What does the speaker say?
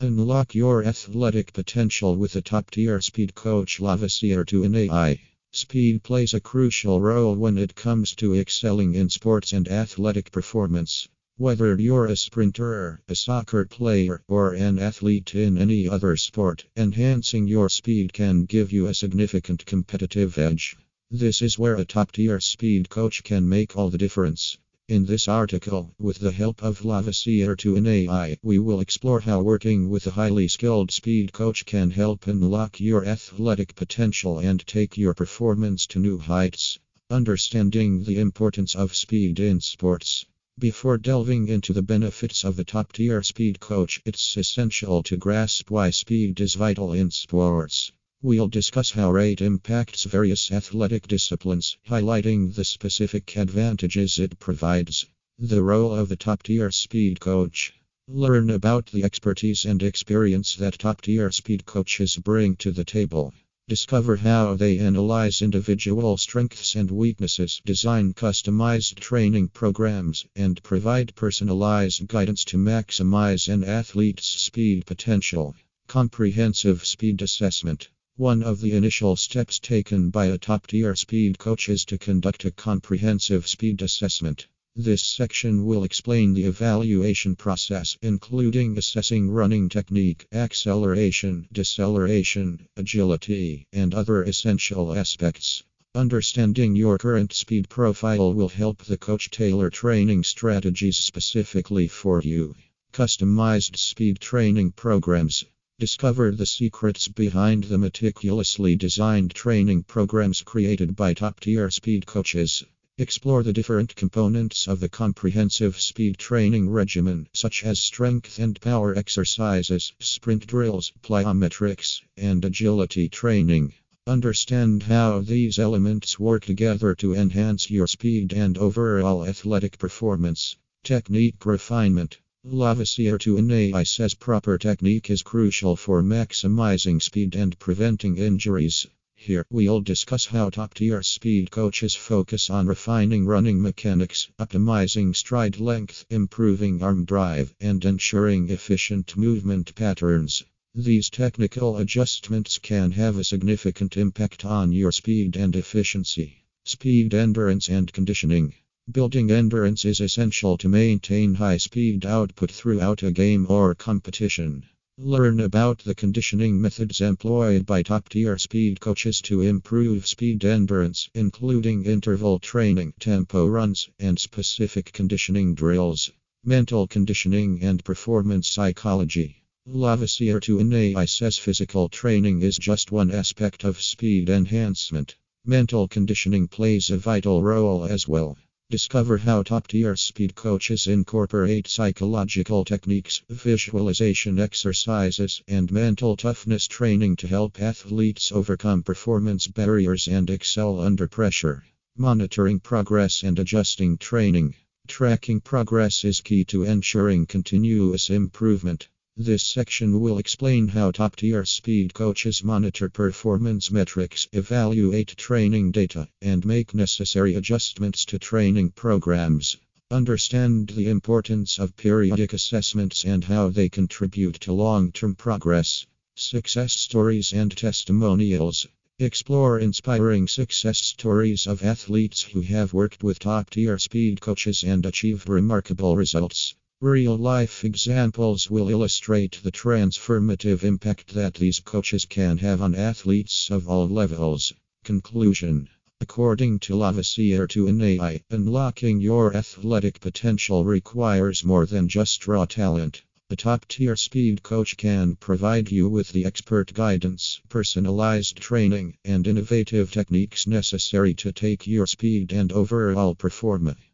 Unlock your athletic potential with a top-tier speed coach Lavoisier 2NAI. Speed plays a crucial role when it comes to excelling in sports and athletic performance. Whether you're a sprinter, a soccer player, or an athlete in any other sport, enhancing your speed can give you a significant competitive edge. This is where a top-tier speed coach can make all the difference. In this article, with the help of Lavoisier 2NAI, we will explore how working with a highly skilled speed coach can help unlock your athletic potential and take your performance to new heights. Understanding the importance of speed in sports. Before delving into the benefits of a top-tier speed coach, it's essential to grasp why speed is vital in sports. We'll discuss how it impacts various athletic disciplines, highlighting the specific advantages it provides. The role of a top-tier speed coach. Learn about the expertise and experience that top-tier speed coaches bring to the table. Discover how they analyze individual strengths and weaknesses, design customized training programs, and provide personalized guidance to maximize an athlete's speed potential. Comprehensive speed assessment. One of the initial steps taken by a top-tier speed coach is to conduct a comprehensive speed assessment. This section will explain the evaluation process, including assessing running technique, acceleration, deceleration, agility, and other essential aspects. Understanding your current speed profile will help the coach tailor training strategies specifically for you. Customized speed training programs. Discover the secrets behind the meticulously designed training programs created by top-tier speed coaches. Explore the different components of the comprehensive speed training regimen, such as strength and power exercises, sprint drills, plyometrics, and agility training. Understand how these elements work together to enhance your speed and overall athletic performance. Technique refinement. Lavoisier 2NAI says proper technique is crucial for maximizing speed and preventing injuries. Here, we'll discuss how top-tier speed coaches focus on refining running mechanics, optimizing stride length, improving arm drive, and ensuring efficient movement patterns. These technical adjustments can have a significant impact on your speed and efficiency. Speed endurance and conditioning. Building endurance is essential to maintain high speed output throughout a game or competition. Learn about the conditioning methods employed by top-tier speed coaches to improve speed endurance, including interval training, tempo runs, and specific conditioning drills. Mental conditioning and performance psychology. Lavoisier 2NAI says physical training is just one aspect of speed enhancement. Mental conditioning plays a vital role as well. Discover how top-tier speed coaches incorporate psychological techniques, visualization exercises, and mental toughness training to help athletes overcome performance barriers and excel under pressure. Monitoring progress and adjusting training. Tracking progress is key to ensuring continuous improvement. This section will explain how top-tier speed coaches monitor performance metrics, evaluate training data, and make necessary adjustments to training programs. Understand the importance of periodic assessments and how they contribute to long-term progress. Success stories and testimonials. Explore inspiring success stories of athletes who have worked with top-tier speed coaches and achieved remarkable results. Real-life examples will illustrate the transformative impact that these coaches can have on athletes of all levels. Conclusion. According to Lavoisier 2NAI, unlocking your athletic potential requires more than just raw talent. A top-tier speed coach can provide you with the expert guidance, personalized training, and innovative techniques necessary to take your speed and overall performance